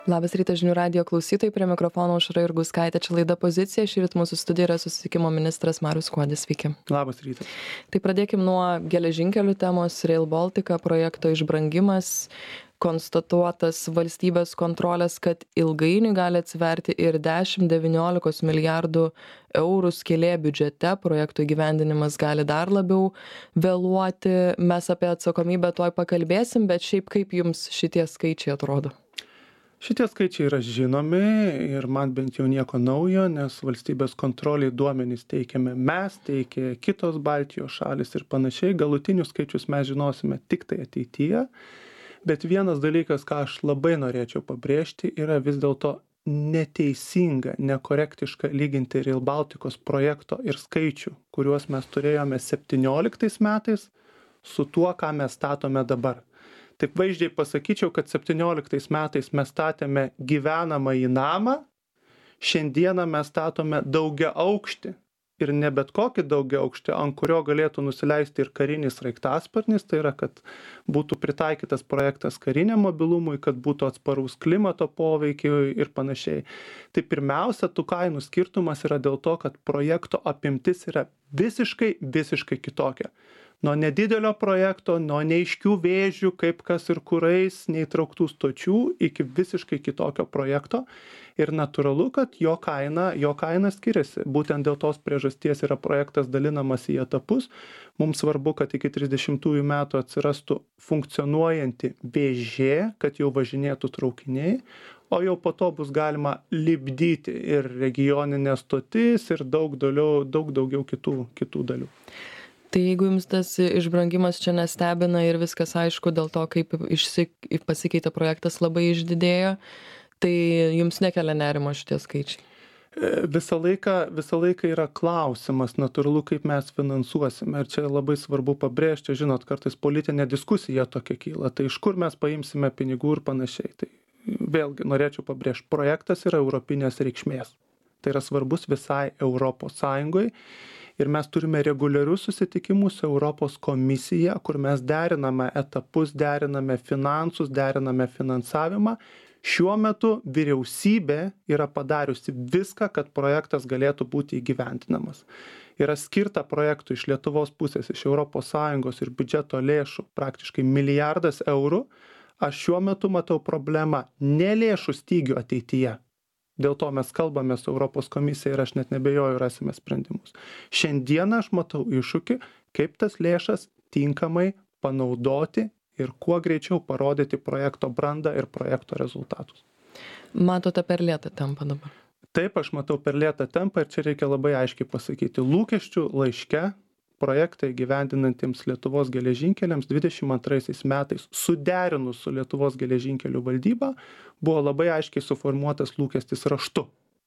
Labas rytas žinių radijo klausytojai, prie mikrofono Aušra Jurgauskaitė, čia laida Pozicija, šįryt mūsų studijoje yra susisiekimo ministras Marius Skuodis, sveiki. Labas rytas. Tai pradėkim nuo geležinkelių temos, Rail Baltica projekto išbrangimas, konstatuotas valstybės kontrolės, kad ilgainiui gali atsiverti ir 10-19 milijardų eurų skylė biudžete, projektų įgyvendinimas gali dar labiau vėluoti, mes apie atsakomybę tuoj pakalbėsim, bet šiaip kaip jums šitie skaičiai atrodo? Šitie skaičiai yra žinomi ir man bent jau nieko naujo, nes valstybės kontroliai duomenys teikiame mes, teikia kitos Baltijos šalis ir panašiai. Galutinius skaičius mes žinosime tik tai ateityje. Bet vienas dalykas, ką aš labai norėčiau pabrėžti, yra vis dėlto neteisinga, nekorektiška lyginti Rail Balticos projekto ir skaičių, kuriuos mes turėjome 17 metais su tuo, ką mes statome dabar. Taip vaizdžiai pasakyčiau, kad 17 metais mes statėme gyvenamąjį namą, šiandieną mes statome daugiaaukštį ir ne bet kokį daugiaaukštį, ant kurio galėtų nusileisti ir karinis sraigtasparnis, tai yra, kad būtų pritaikytas projektas kariniam mobilumui, kad būtų atsparus klimato poveikiui ir panašiai. Tai pirmiausia, tų kainų skirtumas yra dėl to, kad projekto apimtis yra visiškai kitokia. Nuo nedidelio projekto, nuo neaiškių vėžių, kaip kas ir kurais, neįtrauktų stočių, iki visiškai kitokio projekto. Ir natūralu, kad jo kaina skiriasi. Būtent dėl tos priežasties yra projektas dalinamas į etapus. Mums svarbu, kad iki 30 metų atsirastų funkcionuojanti vėžė, kad jau važinėtų traukiniai, o jau po to bus galima lipdyti ir regioninės stotis ir daug daugiau kitų dalių. Tai jeigu jums tas išbrangimas čia nestebina ir viskas aišku dėl to, kaip pasikeitė projektas labai išdidėjo, tai jums nekelia nerimo šitie skaičiai? Visą laiką yra klausimas, natūralu, kaip mes finansuosime. Ir čia labai svarbu pabrėžti, žinot, kartais politinė diskusija tokia kyla, tai iš kur mes paimsime pinigų ir panašiai. Tai vėlgi norėčiau pabrėžti, projektas yra europinės reikšmės. Tai yra svarbus visai Europos Sąjungai. Ir mes turime reguliarius susitikimus su Europos komisija, kur mes deriname etapus, deriname finansus, deriname finansavimą. Šiuo metu vyriausybė yra padariusi viską, kad projektas galėtų būti įgyvendinamas. Yra skirta projektui iš Lietuvos pusės, iš Europos Sąjungos ir biudžeto lėšų praktiškai 1 milijardas eurų. Aš šiuo metu matau problemą ne lėšų stygių ateityje. Dėl to mes kalbame su Europos komisija ir aš net nebejoju rasime sprendimus. Šiandieną aš matau iššūkį, kaip tas lėšas tinkamai panaudoti ir kuo greičiau parodyti projekto brandą ir projekto rezultatus. Matote per lėtą tempą dabar? Taip, aš matau per lėtą tempą ir čia reikia labai aiškiai pasakyti. Lūkesčių laiške projektai gyvendinantiems Lietuvos geležinkeliams 22 metais suderinus su Lietuvos geležinkelių valdyba buvo labai aiškiai suformuotas lūkestis raštu.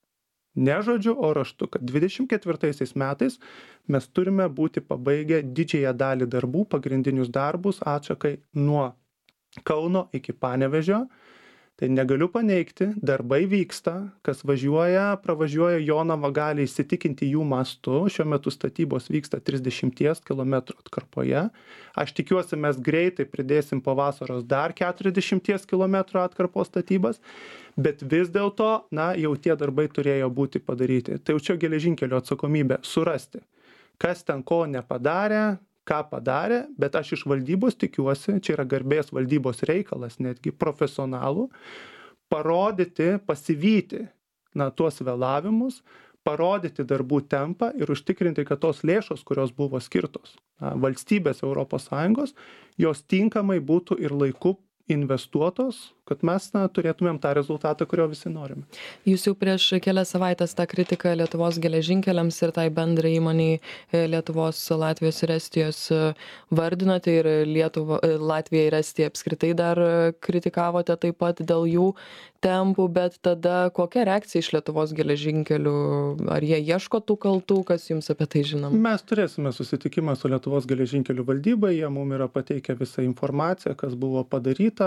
Ne žodžiu, o raštu, kad 24 metais mes turime būti pabaigę didžiąją dalį darbų, pagrindinius darbus atšakai nuo Kauno iki Panevėžio. Tai negaliu paneigti, darbai vyksta, kas pravažiuoja Jonavą gali įsitikinti jų mastu, šiuo metu statybos vyksta 30 km atkarpoje. Aš tikiuosi, mes greitai pridėsim po vasaros dar 40 km atkarpos statybas, bet vis dėlto, jau tie darbai turėjo būti padaryti. Tai jau čia geležinkelio atsakomybė surasti, kas ten ko nepadarė, ką padarė, bet aš iš valdybos tikiuosi, čia yra garbės valdybos reikalas, netgi profesionalų, parodyti, pasivyti tuos vėlavimus, parodyti darbų tempą ir užtikrinti, kad tos lėšos, kurios buvo skirtos valstybės Europos Sąjungos, jos tinkamai būtų ir laiku investuotos, kad mes turėtumėm tą rezultatą, kurio visi norime. Jūs jau prieš kelias savaitės tą kritiką Lietuvos geležinkeliams ir tai bendrai įmoniai Lietuvos, Latvijos ir Estijos vardinote ir Latvija ir Estija apskritai dar kritikavote taip pat dėl jų tempų, bet tada kokia reakcija iš Lietuvos geležinkelių? Ar jie ieško tų kaltų, kas jums apie tai žinoma? Mes turėsime susitikimą su Lietuvos geležinkelių valdyba, jie mums yra pateikę visą informaciją, kas buvo padaryta,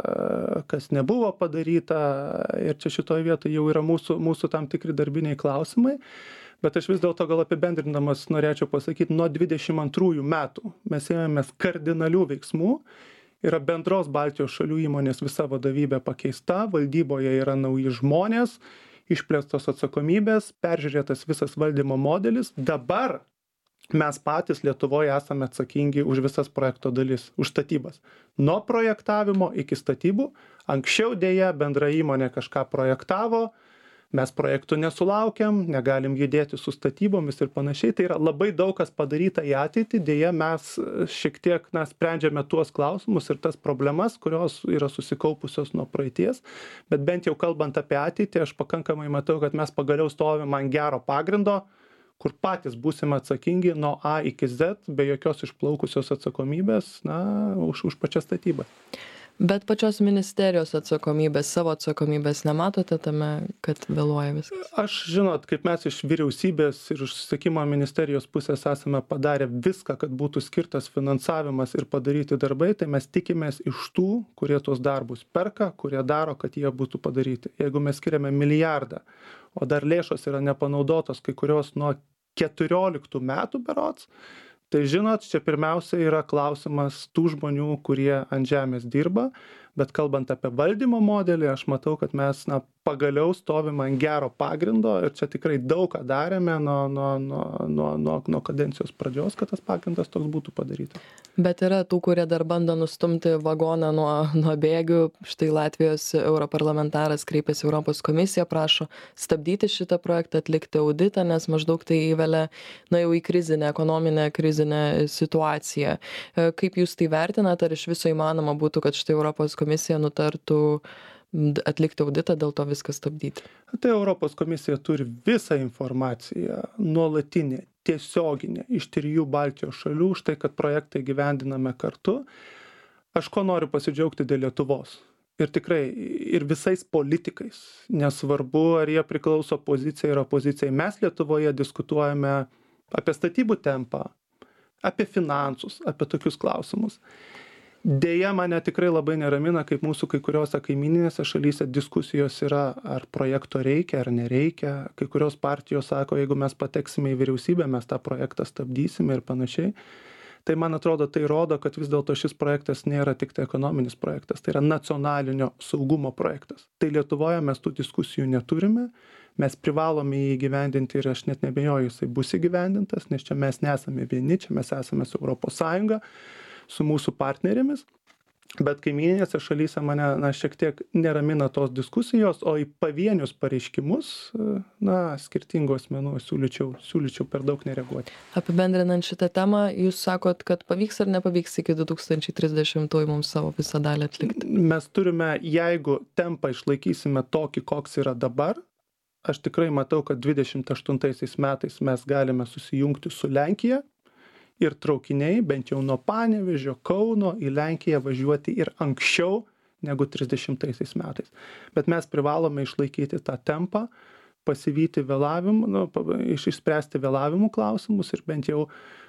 kas nebuvo padaryta ir čia šitoje vietoje jau yra mūsų tam tikri darbiniai klausimai. Bet aš vis dėlto gal apibendrindamas norėčiau pasakyti, nuo 22 metų mes ėmėmės kardinalių veiksmų yra bendros Baltijos šalių įmonės visa vadovybė pakeista, valdyboje yra nauji žmonės, išplėstos atsakomybės, peržiūrėtas visas valdymo modelis. Dabar mes patys Lietuvoje esame atsakingi už visas projekto dalis, už statybas. Nuo projektavimo iki statybų. Anksčiau dėja bendra įmonė kažką projektavo, mes projektų nesulaukiam, negalim judėti su statybomis ir panašiai. Tai yra labai daug kas padaryta į ateitį, dėja mes šiek tiek sprendžiame tuos klausimus ir tas problemas, kurios yra susikaupusios nuo praeities. Bet bent jau kalbant apie ateitį, aš pakankamai matau, kad mes pagaliau stovime ant gero pagrindo, kur patys būsime atsakingi nuo A iki Z, be jokios išplaukusios atsakomybės, už pačias statybas. Bet pačios ministerijos atsakomybės, savo atsakomybės nematote tame, kad vėluoja viskas? Aš, žinot, kaip mes iš vyriausybės ir iš susisiekimo ministerijos pusės esame padarę viską, kad būtų skirtas finansavimas ir padaryti darbai, tai mes tikimės iš tų, kurie tuos darbus perka, kurie daro, kad jie būtų padaryti. Jeigu mes skiriame milijardą, o dar lėšos yra nepanaudotos, kai kurios nuo 14 metų berods, tai žinot, čia pirmiausia yra klausimas tų žmonių, kurie ant žemės dirba, bet kalbant apie valdymo modelį, aš matau, kad mes pagaliau stovime ant gero pagrindo ir čia tikrai daug ką darėme nuo kadencijos pradžios, kad tas pagrindas toks būtų padarytas. Bet yra tų, kurie dar bando nustumti vagoną nuo bėgių. Štai Latvijos europarlamentaras kreipėsi Europos komisiją, prašo stabdyti šitą projektą, atlikti auditą, nes maždaug tai įvelia jau į ekonominę krizinę situaciją. Kaip jūs tai vertinate, ar iš viso įmanoma būtų, kad štai Europos komisija nutartų atlikti auditą, dėl to viską stabdyti? Tai Europos komisija turi visą informaciją, nuolatinę, tiesioginę, iš 3 Baltijos šalių, už tai, kad projektai gyvendiname kartu. Aš ko noriu pasidžiaugti dėl Lietuvos. Ir tikrai, ir visais politikais, nesvarbu, ar jie priklauso pozicijai ir opozicijai. Mes Lietuvoje diskutuojame apie statybų tempą, apie finansus, apie tokius klausimus. Deja, mane tikrai labai neramina, kaip mūsų kai kuriuose kaimininėse šalyse diskusijos yra, ar projekto reikia, ar nereikia. Kai kurios partijos sako, jeigu mes pateksime į vyriausybę, mes tą projektą stabdysime ir panašiai. Tai man atrodo, tai rodo, kad vis dėlto šis projektas nėra tik tai ekonominis projektas, tai yra nacionalinio saugumo projektas. Tai Lietuvoje mes tų diskusijų neturime, mes privalome jį įgyvendinti ir aš net nebejoju, jisai bus įgyvendintas, nes čia mes nesame vieni, čia mes esame su Europos Sąjunga, su mūsų partnerėmis, bet kaimyninėse šalyse mane šiek tiek neramina tos diskusijos, o į pavienius pareiškimus skirtingų asmenų siūlyčiau per daug nereaguoti. Apibendrinant šitą temą, jūs sakot, kad pavyks ar nepavyks iki 2030 mums savo visą dalį atlikti? Mes turime, jeigu tempą išlaikysime tokį, koks yra dabar, aš tikrai matau, kad 28 metais mes galime susijungti su Lenkija, ir traukiniai, bent jau nuo Panevėžio, Kauno į Lenkiją važiuoti ir anksčiau negu 30 metais. Bet mes privalome išlaikyti tą tempą, pasivyti vėlavimų, išspręsti vėlavimų klausimus ir bent jau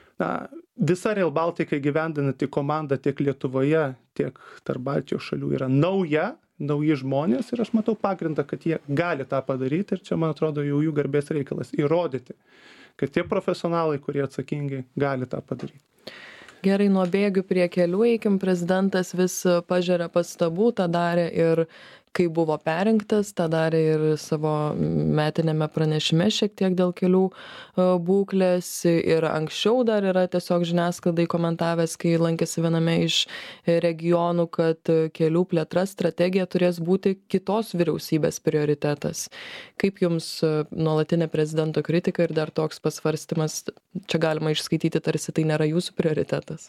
visa Rail Baltica įgyvendinanti komanda tiek Lietuvoje, tiek tarp Baltijos šalių yra nauji žmonės ir aš matau pagrindą, kad jie gali tą padaryti ir čia, man atrodo, jau jų garbės reikalas įrodyti, kad tie profesionalai, kurie atsakingi, gali tą padaryti. Gerai, nuo bėgių prie kelių eikim. Prezidentas vis pažeria pastabų, tą darė ir kai buvo perrinktas, tą darė ir savo metinėme pranešime šiek tiek dėl kelių būklės. Ir anksčiau dar yra tiesiog žiniasklaidai komentavęs, kai lankėsi viename iš regionų, kad kelių plėtra strategija turės būti kitos vyriausybės prioritetas. Kaip jums nuolatinė prezidento kritika ir dar toks pasvarstymas, čia galima išskaityti, tarsi tai nėra jūsų prioritetas?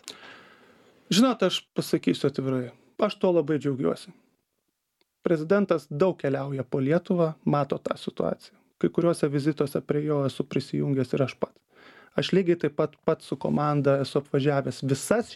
Žinot, aš pasakysiu atvirai, aš to labai džiaugiuosi. Prezidentas daug keliauja po Lietuvą, mato tą situaciją. Kai kuriuose vizituose prie jo esu prisijungęs ir aš pats. Aš lygiai taip pat su komanda esu apvažiavęs visas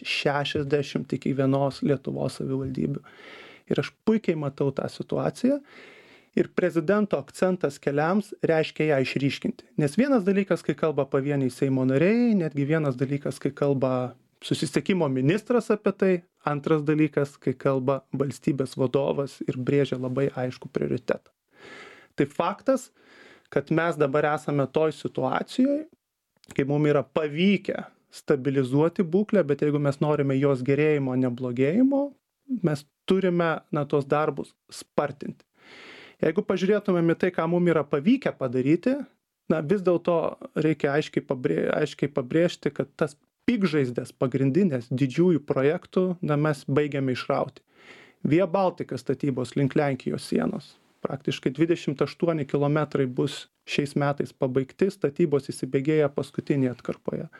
60 iki 1 Lietuvos savivaldybių. Ir aš puikiai matau tą situaciją. Ir prezidento akcentas keliams reiškia ją išryškinti. Nes vienas dalykas, kai kalba pavieniai Seimo nariai, netgi vienas dalykas, kai kalba susisiekimo ministras apie tai, antras dalykas, kai kalba valstybės vadovas ir brėžia labai aišku prioritetą. Tai faktas, kad mes dabar esame toj situacijoje, kai mums yra pavykę stabilizuoti būklę, bet jeigu mes norime jos gerėjimo, neblogėjimo, mes turime tos darbus spartinti. Jeigu pažiūrėtumėm į tai, ką mums yra pavykę padaryti, vis dėlto reikia aiškiai pabrėžti, kad tas piktžaizdės pagrindinės didžiųjų projektų mes baigiame išrauti. Via Baltica statybos link Lenkijos sienos. Praktiškai 28 kilometrai bus šiais metais pabaigti, statybos įsibėgėja paskutinėje atkarpoje.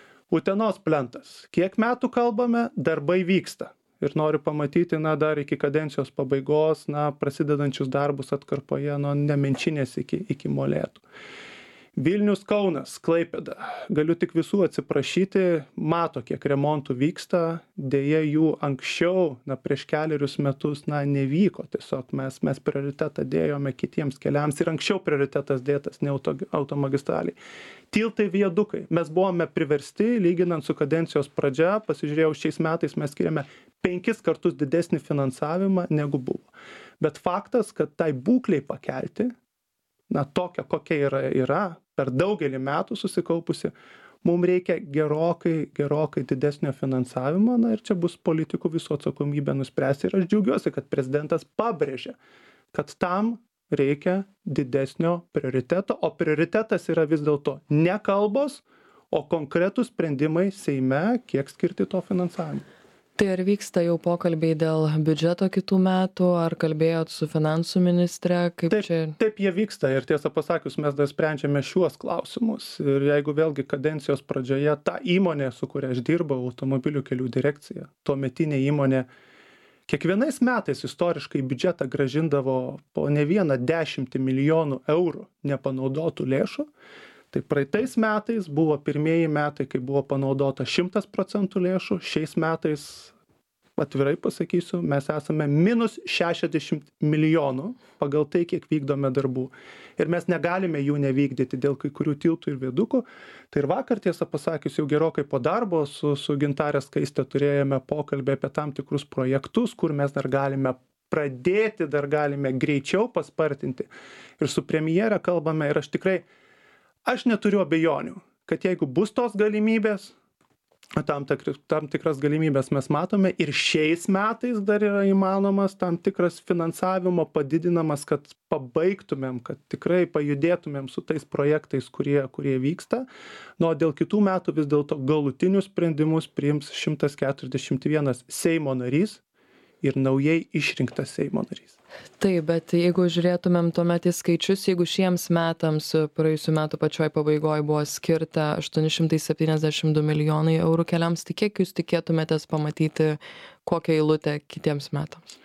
Utenos plentas. Kiek metų kalbame, darbai vyksta. Ir noriu pamatyti, dar iki kadencijos pabaigos, prasidedančius darbus atkarpoje nuo Nemenčinės iki Molėtų. Vilnius, Kaunas, Klaipėda. Galiu tik visų atsiprašyti, mato, kiek remontų vyksta, dėja jų anksčiau, prieš kelerius metus, nevyko. Tiesiog mes prioritetą dėjome kitiems keliams ir anksčiau prioritetas dėtas, ne automagistraliai. Tiltai, viadukai. Mes buvome priversti, lyginant su kadencijos pradžia, pasižiūrėjau, šiais metais mes skiriame 5 kartus didesnį finansavimą negu buvo. Bet faktas, kad tai būklei pakelti, tokia, kokia yra, per daugelį metų susikaupusi, mums reikia gerokai didesnio finansavimo, ir čia bus politikų visų atsakomybė nuspręsti. Ir aš džiaugiuosi, kad prezidentas pabrėžia, kad tam reikia didesnio prioriteto, o prioritetas yra vis dėlto ne kalbos, o konkretūs sprendimai Seime, kiek skirti to finansavimo. Tai ar vyksta jau pokalbiai dėl biudžeto kitų metų, ar kalbėjot su finansų ministre? Taip jie vyksta ir tiesą pasakius, mes dar sprendžiame šiuos klausimus. Ir jeigu vėlgi kadencijos pradžioje ta įmonė, su kuria aš dirbau, automobilių kelių direkcija, tuometinė įmonė, kiekvienais metais istoriškai biudžetą grąžindavo po ne vieną 10 milijonų eurų nepanaudotų lėšų. Tai praeitais metais buvo pirmieji metai, kai buvo panaudota 100% lėšų, šiais metais, atvirai pasakysiu, mes esame minus 60 milijonų pagal tai, kiek vykdome darbų. Ir mes negalime jų nevykdyti dėl kai kurių tiltų ir viadukų. Tai ir vakar, tiesą pasakius, jau gerokai po darbo su Gintarė Skaiste turėjome pokalbį apie tam tikrus projektus, kur mes dar galime pradėti, dar galime greičiau paspartinti. Ir su premjere kalbame ir aš neturiu abejonių, kad jeigu bus tos galimybės, tam tikras galimybės mes matome ir šiais metais dar yra įmanomas tam tikras finansavimo padidinamas, kad pabaigtumėm, kad tikrai pajudėtumėm su tais projektais, kurie vyksta. O dėl kitų metų vis dėlto galutinius sprendimus priims 141 Seimo narys ir naujai išrinktas Seimo narys. Taip, bet jeigu žiūrėtumėm tuomet į skaičius, jeigu šiems metams praėjusių metų pačioj pabaigoje buvo skirta 872 milijonai eurų keliams, tai kiek jūs tikėtumėtės pamatyti kokią eilutę kitiems metams?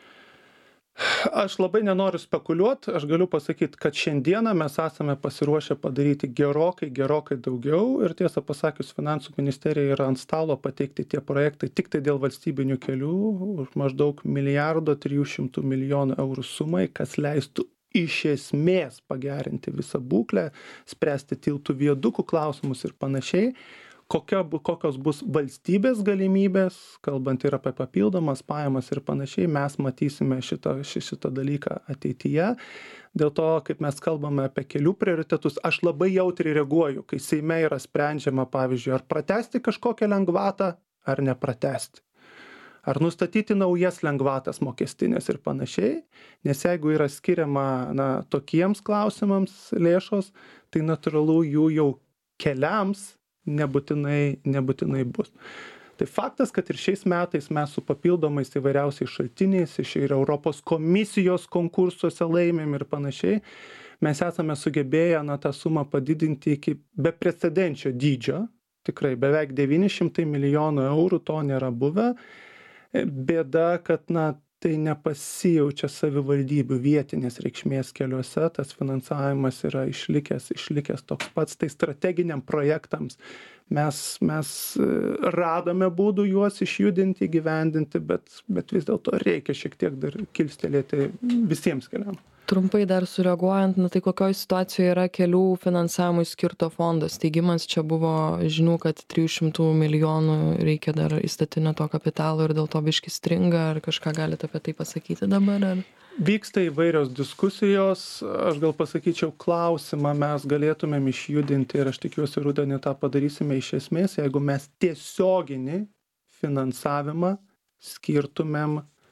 Aš labai nenoriu spekuliuoti, aš galiu pasakyti, kad šiandieną mes esame pasiruošę padaryti gerokai daugiau ir tiesą pasakius, finansų ministerija yra ant stalo pateikti tie projektai tik tai dėl valstybinių kelių už maždaug 1,3 milijardo eurų sumai, kas leistų iš esmės pagerinti visą būklę, spręsti tiltų viadukų klausimus ir panašiai. Kokios bus valstybės galimybės, kalbant ir apie papildomas pajamas ir panašiai, mes matysime šitą dalyką ateityje. Dėl to, kaip mes kalbame apie kelių prioritetus, aš labai jautriai reaguoju, kai Seime yra sprendžiama, pavyzdžiui, ar pratęsti kažkokią lengvatą, ar nepratęsti. Ar nustatyti naujas lengvatas mokestinės ir panašiai, nes jeigu yra skiriama tokiems klausimams lėšos, tai natūralu jų jau keliams nebūtinai bus. Tai faktas, kad ir šiais metais mes su papildomais įvairiausiais šaltiniais iš ir Europos komisijos konkursuose laimėm ir panašiai, mes esame sugebėję tą sumą padidinti iki beprecedenčio dydžio, tikrai beveik 900 milijonų eurų, to nėra buvę. Bėda, kad tai nepasijaučia savivaldybių vietinės reikšmės keliuose, tas finansavimas yra išlikęs toks pats, tai strateginiam projektams mes radome būdų juos išjudinti, įgyvendinti, bet vis dėlto reikia šiek tiek dar kilstelėti visiems keliams. Trumpai dar sureaguojant, tai kokioj situacijoje yra kelių finansavimui skirto fondo steigimas? Čia buvo žinių, kad 300 milijonų reikia dar įstatinio to kapitalo ir dėl to biški stringa, ar kažką galite apie tai pasakyti dabar? Ar? Vyksta įvairios diskusijos, aš gal pasakyčiau klausimą mes galėtumėm išjudinti ir aš tikiuosi rudenį tą padarysime iš esmės, jeigu mes tiesioginį finansavimą skirtumėm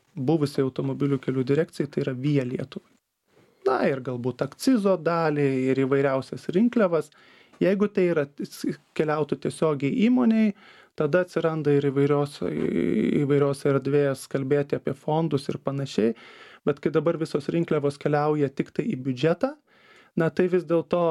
buvusiai automobilių kelių direkcijai, tai yra Via Lietuvai. Na ir galbūt akcizo dalį ir įvairiausias rinkliavas. Jeigu tai keliautų tiesiogiai įmoniai, tada atsiranda ir įvairios erdvės kalbėti apie fondus ir panašiai. Bet kai dabar visos rinkliavos keliauja tik tai į biudžetą, tai vis dėlto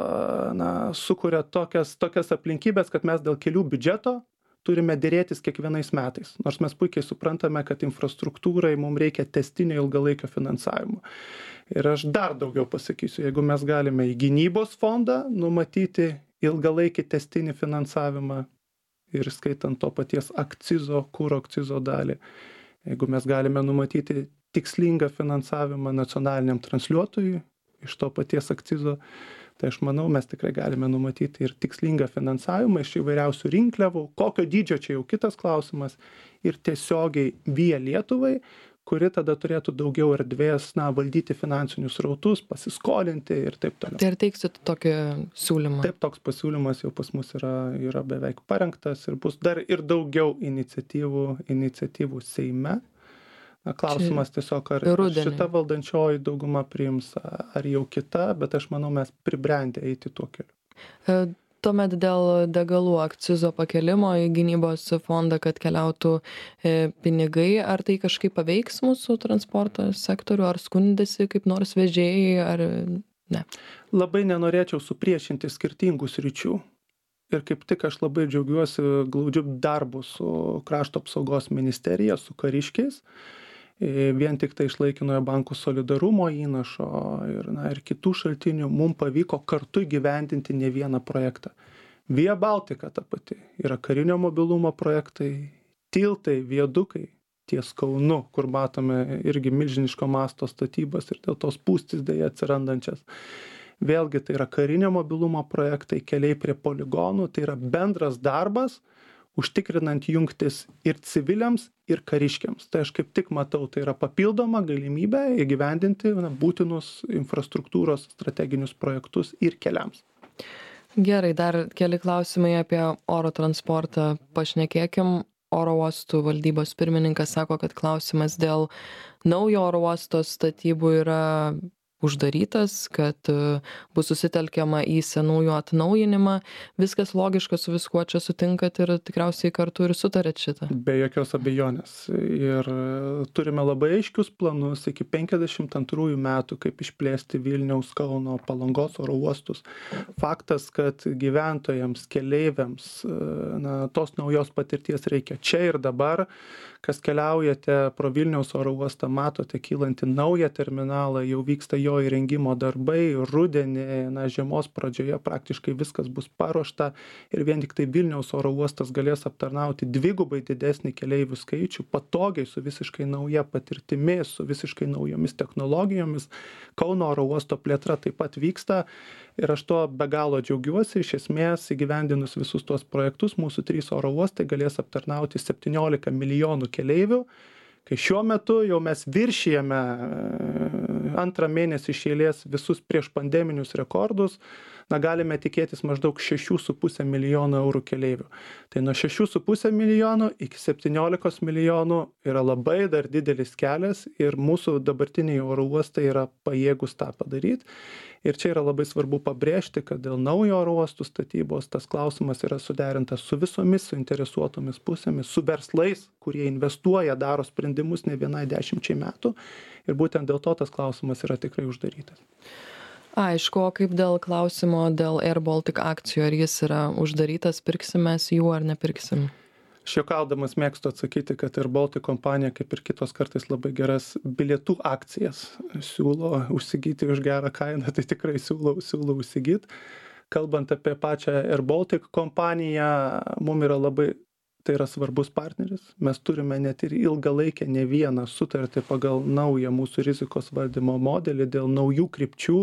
sukuria tokias aplinkybės, kad mes dėl kelių biudžeto turime dėrėtis kiekvienais metais. Nors mes puikiai suprantame, kad infrastruktūrai mums reikia tęstinio ilgalaikio finansavimo. Ir aš dar daugiau pasakysiu, jeigu mes galime į gynybos fondą numatyti ilgalaikį tęstinį finansavimą ir skaitant to paties kuro akcizo dalį, jeigu mes galime numatyti tikslingą finansavimą nacionaliniam transliuotojui iš to paties akcizo, tai aš manau, mes tikrai galime numatyti ir tikslingą finansavimą iš įvairiausių rinkliavų, kokio dydžio čia jau kitas klausimas, ir tiesiogiai Via Lietuvai, kuri tada turėtų daugiau erdvės valdyti finansinius srautus, pasiskolinti ir taip toliau. Tai ar teiksit tokį siūlymą? Taip, toks pasiūlymas jau pas mus yra beveik parengtas ir bus dar ir daugiau iniciatyvų Seime. Klausimas tiesiog, ar šita valdančioji dauguma priims, ar jau kita, bet aš manau, mes pribrendę eiti tuo keliu. Tuomet dėl degalų akcizo pakelimo į gynybos fondą, kad keliautų pinigai, ar tai kažkaip paveiks mūsų transporto sektorių, ar skundėsi kaip nors vežėjai, ar ne? Labai nenorėčiau supriešinti skirtingų sričių. Ir kaip tik aš labai džiaugiuosi glaudžiu darbu su Krašto apsaugos ministerija, su kariškiais. Vien tik tai iš laikinojo bankų solidarumo įnašo ir kitų šaltinių mums pavyko kartu įgyvendinti ne vieną projektą. Via Baltica ta pati yra karinio mobilumo projektai, tiltai, viadukai ties Kaunu, kur matome irgi milžiniško masto statybas ir dėl tos spūstys dėja atsirandančias. Vėlgi tai yra karinio mobilumo projektai, keliai prie poligonų, tai yra bendras darbas, užtikrinant jungtis ir civiliams, ir kariškiams. Tai aš kaip tik matau, tai yra papildoma galimybė įgyvendinti būtinus infrastruktūros strateginius projektus ir keliams. Gerai, dar keli klausimai apie oro transportą pašnekėkim. Oro uostų valdybos pirmininkas sako, kad klausimas dėl naujo oro uosto statybų yra uždarytas, kad bus susitelkiama į senųjų atnaujinimą. Viskas logiška, su viskuo čia sutinkat ir tikriausiai kartu ir sutarėt šitą. Be jokios abejonės. Ir turime labai aiškius planus iki 52 metų, kaip išplėsti Vilniaus, Kauno, Palangos oro uostus. Faktas, kad gyventojams, keleiviams tos naujos patirties reikia čia ir dabar. Kas keliaujate pro Vilniaus oro uostą, matote kylantį naują terminalą, jau vyksta jo įrengimo darbai, rudenį, žiemos pradžioje praktiškai viskas bus paruošta ir vien tik tai Vilniaus oro uostas galės aptarnauti dvigubai didesnį keleivių skaičių, patogiai su visiškai nauja patirtimi, su visiškai naujomis technologijomis. Kauno oro uosto plėtra taip pat vyksta ir aš to be galo džiaugiuosi. Iš esmės, įgyvendinus visus tuos projektus, mūsų 3 oro uostai galės aptarnauti 17 milijonų keleivių, kai šiuo metu jau mes viršijame antrą mėnesį iš eilės visus prieš pandeminius rekordus, galime tikėtis maždaug 6,5 milijono eurų keleivių. Tai nuo 6,5 milijonų iki 17 milijonų yra labai dar didelis kelias ir mūsų dabartiniai oro uostai yra pajėgus tą padaryti. Ir čia yra labai svarbu pabrėžti, kad dėl naujo oro uostų statybos tas klausimas yra suderintas su visomis suinteresuotomis pusėmis, su verslais, kurie investuoja, daro sprendimus ne vienai 10 metų. Ir būtent dėl to tas klausimas yra tikrai uždarytas. Aišku, o kaip dėl klausimo dėl Air Baltic akcijų, ar jis yra uždarytas, pirksim mes jų ar nepirksim? Šiokaudamas mėgstu atsakyti, kad Air Baltic kompanija, kaip ir kitos kartais labai geras bilietų akcijas siūlo užsigyti už gerą kainą, tai tikrai siūlau užsigyti. Kalbant apie pačią Air Baltic kompaniją, mums yra labai, tai yra svarbus partneris. Mes turime net ir ilgalaikę ne vieną sutartį pagal naują mūsų rizikos valdymo modelį dėl naujų krypčių.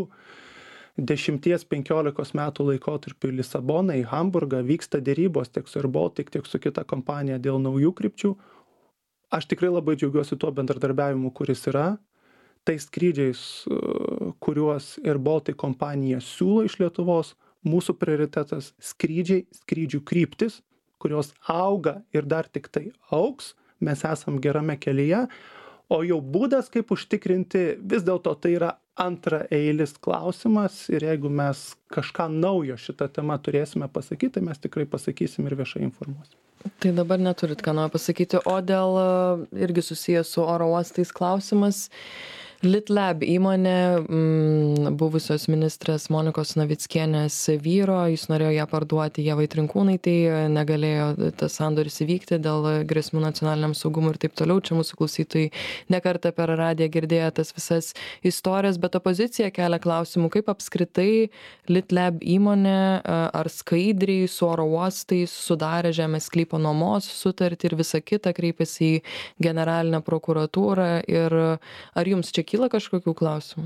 10-15 metų laikotarpiu į Lisaboną, į Hamburgą vyksta dėrybos tiek su Air Baltic, tiek su kita kompanija dėl naujų krypčių. Aš tikrai labai džiaugiuosi tuo bendradarbiavimu, kuris yra. Tai skrydžiais, kuriuos Air Baltic kompanija siūlo iš Lietuvos, mūsų prioritetas skrydžiai, skrydžių kryptis, kurios auga ir dar tik tai augs. Mes esam gerame kelyje. O jau būdas, kaip užtikrinti, vis dėlto tai yra antraeilis klausimas ir jeigu mes kažką naujo šitą temą turėsime pasakyti, tai mes tikrai pasakysim ir viešai informuosim. Tai dabar neturit ką naujo pasakyti, o dėl irgi susijęs su oro uostais klausimas. Litlab įmonė buvusios ministrės Monikos Navickienės vyro, jis norėjo ją parduoti Ievai Trinkūnaitei, negalėjo tas sandoris įvykti dėl grėsmių nacionaliniam saugumui ir taip toliau. Čia mūsų klausytojai nekartą per radiją girdėjo tas visas istorijas, bet opozicija kelia klausimų, kaip apskritai Litlab įmonė ar skaidriai su oro uostais sudarė žemės sklypo nuomos sutartį ir visa kita, kreipėsi į generalinę prokuratūrą ir ar jums čia kyla kažkokių klausimų?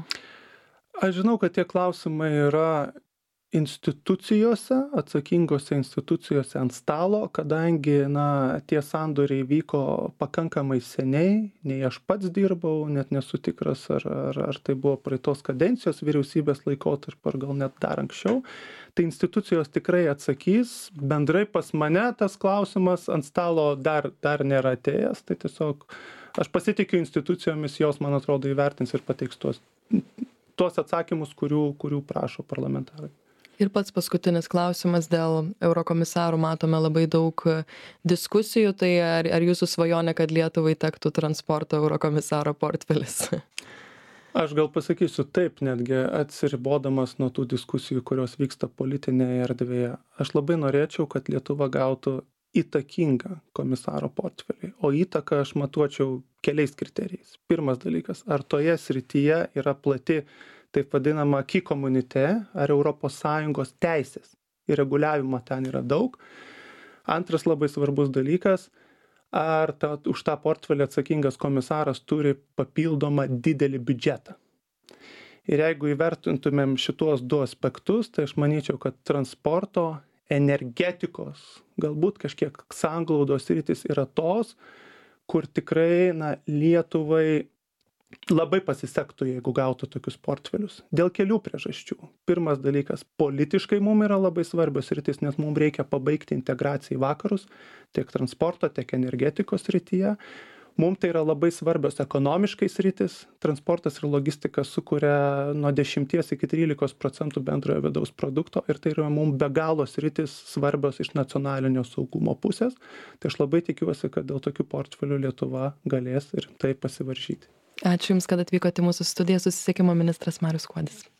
Aš žinau, kad tie klausimai yra institucijose, atsakingose institucijose ant stalo, kadangi tie sandoriai vyko pakankamai seniai, nei aš pats dirbau, net nesu tikras, ar tai buvo praeitos kadencijos vyriausybės laikotarpio, ar gal net dar anksčiau. Tai institucijos tikrai atsakys. Bendrai pas mane tas klausimas ant stalo dar nėra atėjęs, tai tiesiog aš pasitikiu institucijomis, jos, man atrodo, įvertins ir pateiks tuos atsakymus, kurių prašo parlamentarai. Ir pats paskutinis klausimas dėl eurokomisarų. Matome labai daug diskusijų, tai ar jūsų svajonė, kad Lietuvai tektų transporto eurokomisaro portfelis? Aš gal pasakysiu taip, netgi atsiribodamas nuo tų diskusijų, kurios vyksta politinėje erdvėje. Aš labai norėčiau, kad Lietuva gautų įtakingą komisaro portfelį, o įtaką aš matuočiau keliais kriterijais. Pirmas dalykas, ar toje srityje yra plati, taip vadinama, acquis communautaire, ar ES teisės ir reguliavimo ten yra daug. Antras labai svarbus dalykas, ar už tą portfelį atsakingas komisaras turi papildomą didelį biudžetą. Ir jeigu įvertintumėm šitos du aspektus, tai aš manyčiau, kad transporto, energetikos, galbūt kažkiek sanglaudos sritys yra tos, kur tikrai Lietuvai labai pasisektų, jeigu gautų tokius portfelius. Dėl kelių priežasčių. Pirmas dalykas, politiškai mums yra labai svarbios sritys, nes mums reikia pabaigti integraciją į vakarus, tiek transporto, tiek energetikos srityje. Mums tai yra labai svarbios ekonomiškai sritis. Transportas ir logistika sukuria nuo 10 iki 13% bendrojo vidaus produkto ir tai yra mums be galo sritis svarbios iš nacionalinio saugumo pusės. Tai aš labai tikiuosi, kad dėl tokių portfelių Lietuva galės ir tai pasivaržyti. Ačiū Jums, kad atvykote į mūsų studiją. Susisiekimo ministras Marius Skuodis.